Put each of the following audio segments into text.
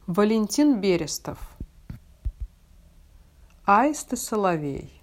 Валентин Берестов. Аист и соловей.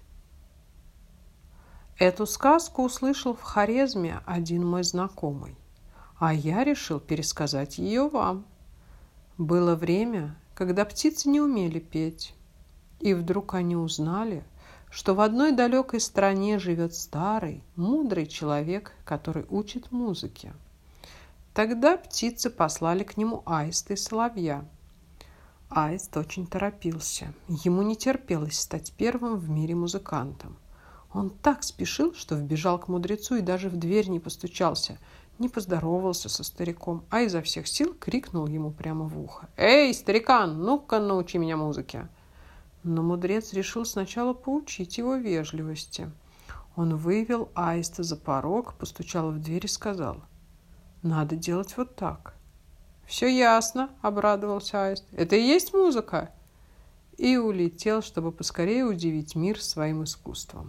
Эту сказку услышал в Хорезме один мой знакомый, а я решил пересказать ее вам. Было время, когда птицы не умели петь, и вдруг они узнали, что в одной далекой стране живет старый, мудрый человек, который учит музыке. Тогда птицы послали к нему аиста и соловья. Аист очень торопился. Ему не терпелось стать первым в мире музыкантом. Он так спешил, что вбежал к мудрецу и даже в дверь не постучался, не поздоровался со стариком, а изо всех сил крикнул ему прямо в ухо: «Эй, старикан, ну-ка научи меня музыке!» Но мудрец решил сначала поучить его вежливости. Он вывел аиста за порог, постучал в дверь и сказал: «Надо делать вот так». «Все ясно», — обрадовался аист. «Это и есть музыка?» И улетел, чтобы поскорее удивить мир своим искусством.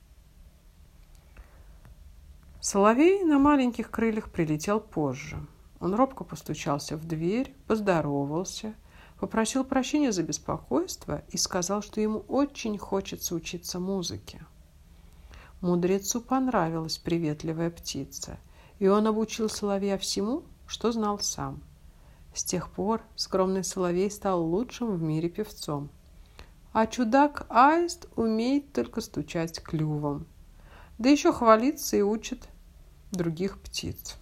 Соловей на маленьких крыльях прилетел позже. Он робко постучался в дверь, поздоровался, попросил прощения за беспокойство и сказал, что ему очень хочется учиться музыке. Мудрецу понравилась приветливая птица, и он обучил соловья всему, что знал сам. С тех пор скромный соловей стал лучшим в мире певцом, а чудак-аист умеет только стучать клювом, да еще хвалится и учит других птиц.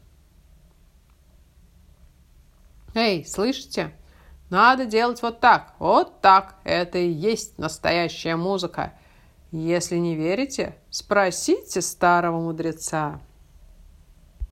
«Эй, слышите? Надо делать вот так, вот так. Это и есть настоящая музыка. Если не верите, спросите старого мудреца».